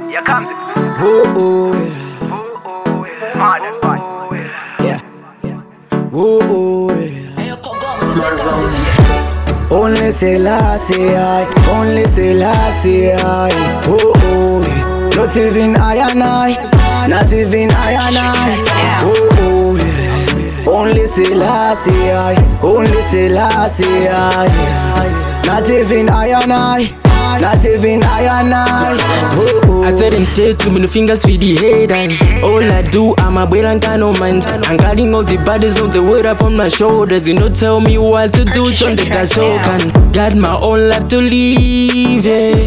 Here comes it. Whoa, Modern boy. yeah. Whoa, Only Selassie, only Selassie, oh, not even I and I, not even I and I, oh, only Selassie, only Selassie, not even I and I, not even I and I, oh. I tell them straight to me, no fingers for the haters. All I do, I'm a boy and kind of mind. I'm carrying all the bodies of the world up on my shoulders. You know, tell me what to do, John the show can. Got my own life to live,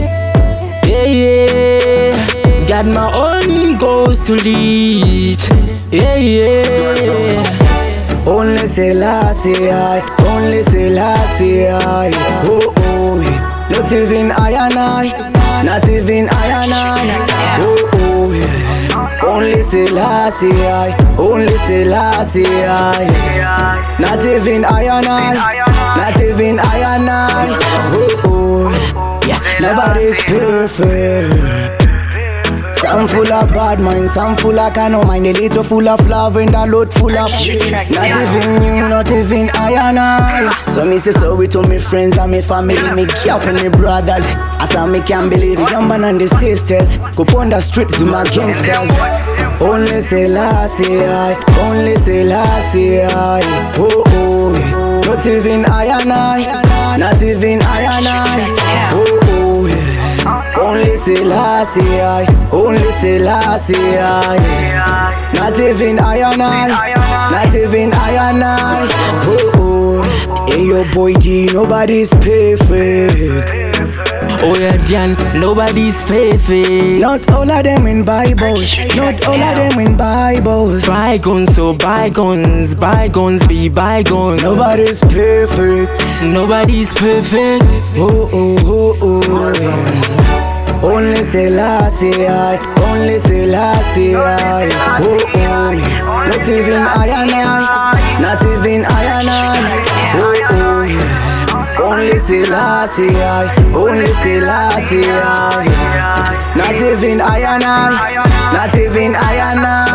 yeah. Got my own goals to reach, yeah. Only Selassie, only Selassie, oh, not even I and I, not even I and I, oh, only Selassie, only Selassie, not even I and I, not even I and I, oh, yeah, nobody's perfect. Some full of bad minds, some full of kind of mind. A little full of love and a lot full of shit. Not even you, not even I and I. So me say sorry to me friends and me family, me care for me brothers. As I me can't believe young man and the sisters go on the streets with my gangsters. Only Selassie, only Selassie, oh, not even I and I, not even I and I, oh. Only Selassie, only Selassie, not even I and I, not even I and I, oh. Hey yo boy D, nobody's perfect. Oh yeah, Jan, nobody's perfect. Not all of them in Bibles, not all of them in Bibles. Bygones, so bygones, bygones be bygones. Nobody's perfect, nobody's perfect. Oh, only Selassie, only Selassie, oh, not even I and I, not even I and I, oh, only Selassie, only Selassie, not even I and I, not even I and I.